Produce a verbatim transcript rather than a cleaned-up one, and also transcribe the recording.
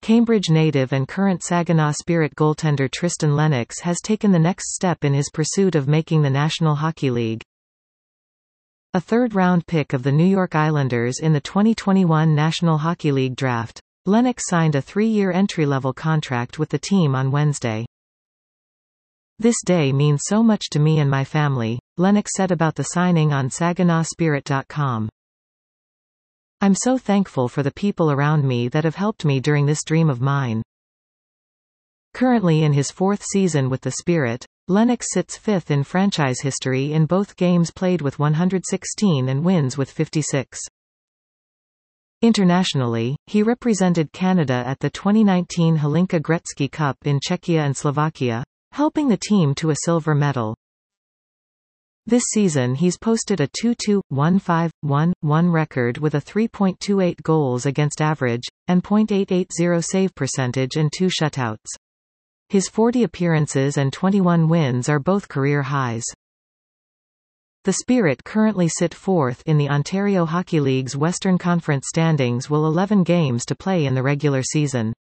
Cambridge native and current Saginaw Spirit goaltender Tristan Lennox has taken the next step in his pursuit of making the National Hockey League. A third-round pick of the New York Islanders in the twenty twenty-one National Hockey League draft, Lennox signed a three-year entry-level contract with the team on Wednesday. "This day means so much to me and my family," Lennox said about the signing on Saginaw Spirit dot com. "I'm so thankful for the people around me that have helped me during this dream of mine." Currently in his fourth season with the Spirit, Lennox sits fifth in franchise history in both games played with one hundred sixteen and wins with fifty-six. Internationally, he represented Canada at the twenty nineteen Hlinka Gretzky Cup in Czechia and Slovakia, helping the team to a silver medal. This season he's posted a two two, one five, one one record with a three point two eight goals against average, and point eight eight zero save percentage and two shutouts. His forty appearances and twenty-one wins are both career highs. The Spirit currently sit fourth in the Ontario Hockey League's Western Conference standings with eleven games to play in the regular season.